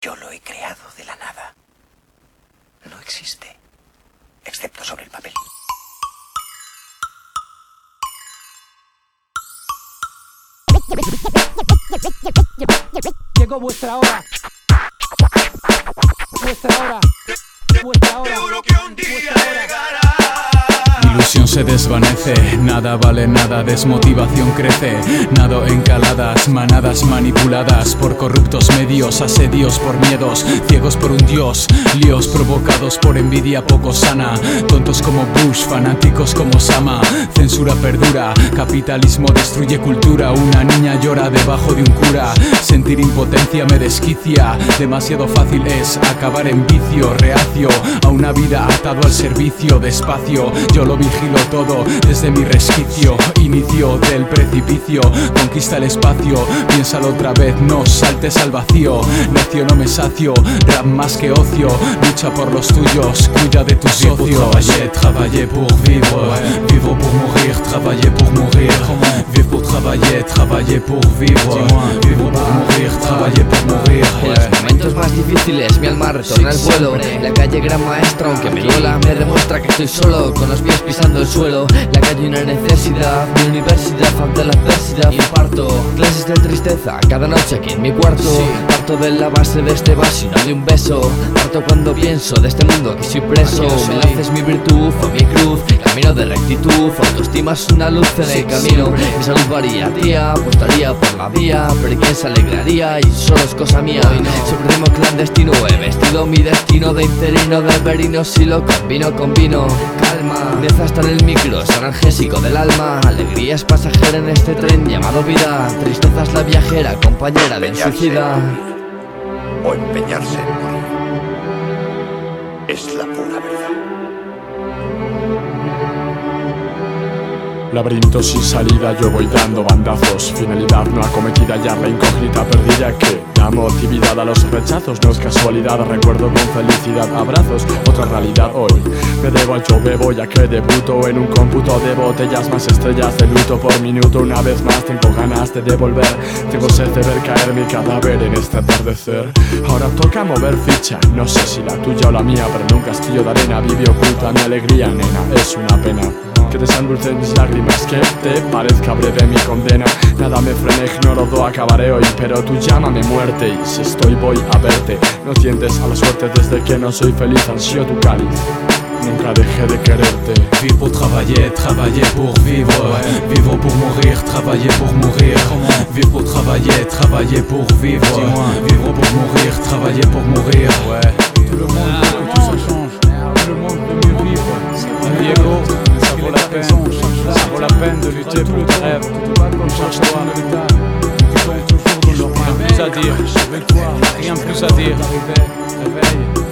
Yo lo he creado de la nada. No existe, excepto sobre el papel. Llegó vuestra hora. Vuestra hora. Vuestra hora. Seguro que un día llegará. Ilusión se desvanece, nada vale nada, desmotivación crece. Nado en caladas, manadas manipuladas por corruptos medios, asedios por miedos, ciegos por un dios, líos provocados por envidia poco sana. Tontos como Bush, fanáticos como Sama. Censura perdura, capitalismo destruye cultura. Una niña llora debajo de un cura. Sentir impotencia me desquicia. Demasiado fácil es acabar en vicio, reacio a una vida atado al servicio. Despacio, yo lo vigilo todo desde mi resquicio. Inicio del precipicio, conquista el espacio. Piénsalo otra vez, no saltes al vacío. Necio no me sacio, rap más que ocio. Lucha por los tuyos, cuida de tus socios. Travailler pour vivre, vivre pour mourir, travailler pour mourir. Vivre pour travailler, travailler pour vivre. Vivre pour mourir, travailler pour mourir. En los momentos más difíciles mi alma retorna al vuelo. La calle gran maestra, aunque me duela, me demuestra que estoy solo, con los pies pisando el suelo. La calle una necesidad, mi universidad ante la adversidad. Imparto clases de tristeza cada noche aquí en mi cuarto. Parto de la base de este vaso y no de un beso. Parto cuando pienso de este mundo que soy preso. Mi lance es mi virtud o mi cruz, camino de rectitud. Autoestima es una luz en el camino. Mi salud variaría, apostaría por la vía, pero ¿quién se alegraría? Y solo es cosa mía. Sobre ritmo clandestino he vestido mi destino de interino, de verino. Si lo combino con vino, calma. Deja estar el micro, es analgésico del alma. Alegría es pasajera en este tren llamado vida. Tristeza es la viajera, compañera de suicida. O empeñarse en morir. Es la pura verdad. Laberinto sin salida, yo voy dando bandazos. Finalidad no acometida, hallar la incógnita perdida que da motividad a los rechazos. No es casualidad, recuerdo con felicidad abrazos. Otra realidad hoy, me debo al yo bebo, ya que debuto en un cómputo de botellas más estrellas de luto por minuto. Una vez más tengo ganas de devolver, tengo sed de ver caer mi cadáver en este atardecer. Ahora toca mover ficha, no sé si la tuya o la mía, pero en un castillo de arena vive oculta mi alegría, nena, es una pena que te sean dulces mis lágrimas, que te parezca breve mi condena. Nada me frena, ignoro, todo acabaré hoy, pero tú llámame muerte y si estoy voy a verte. No tientes a la suerte desde que no soy feliz, ansío tu cáliz, nunca dejé de quererte. Vivre pour travailler, travailler pour vivre. Vivre pour mourir, travailler pour mourir. Vivre pour travailler, travailler pour vivre. Vivre pour mourir, travailler pour mourir. Tout le monde veut que tout ça change. Tout le monde veut mieux vivre. Diego, ça vaut la peine de lutter pour tes rêves. Cherche-toi, rien plus à dire, rien plus à dire.